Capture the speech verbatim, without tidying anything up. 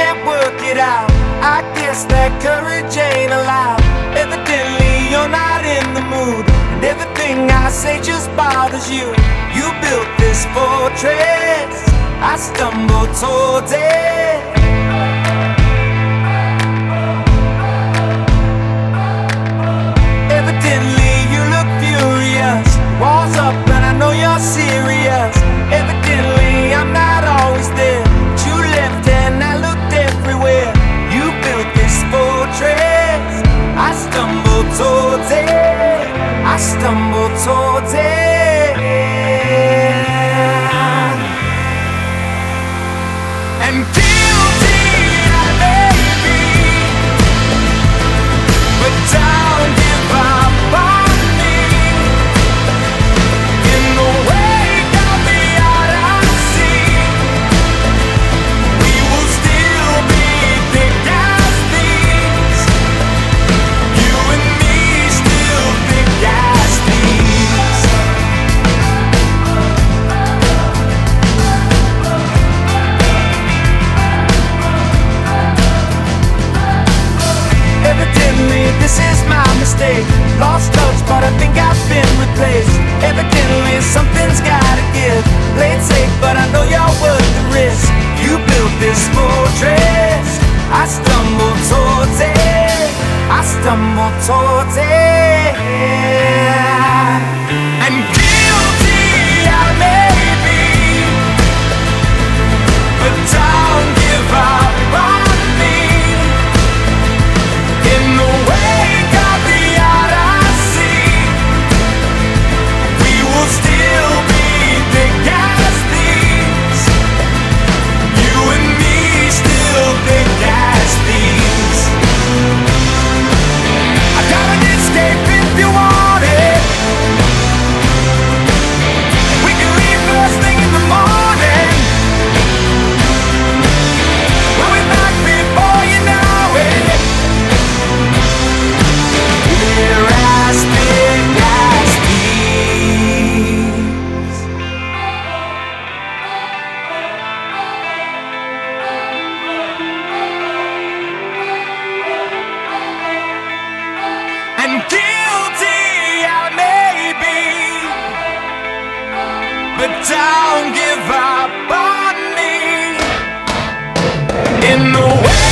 can't work it out. I guess that courage ain't allowed. Evidently you're not in the mood, and everything I say just bothers you. You built this fortress, I stumble towards it. Evidently you look furious, walls up and I know you're serious. Evidently I'm not always there, but you left and I looked everywhere. You built this fortress, I stumble towards it, I stumble towards it. And guilty I may be, but don't give up on me. In the wake of the Odyssey, we will still be thick as thieves. You and me still thick as thieves. Evidently this is my mistake. Lost touch but I think I've been replaced. Evidently something's gotta give. Played safe but I know you're worth the risk. You built this fortress, I stumble towards it, I stumble towards it. And guilty I may be, but don't give up on me. In the wake of the Odyssey, we will still be thick as thieves. You and me still thick as thieves. I got an escape if you want it. We can leave first thing in the morning. We'll be back before you know it. We're as big as thieves. And guilty I may be, but don't give up on me. In the way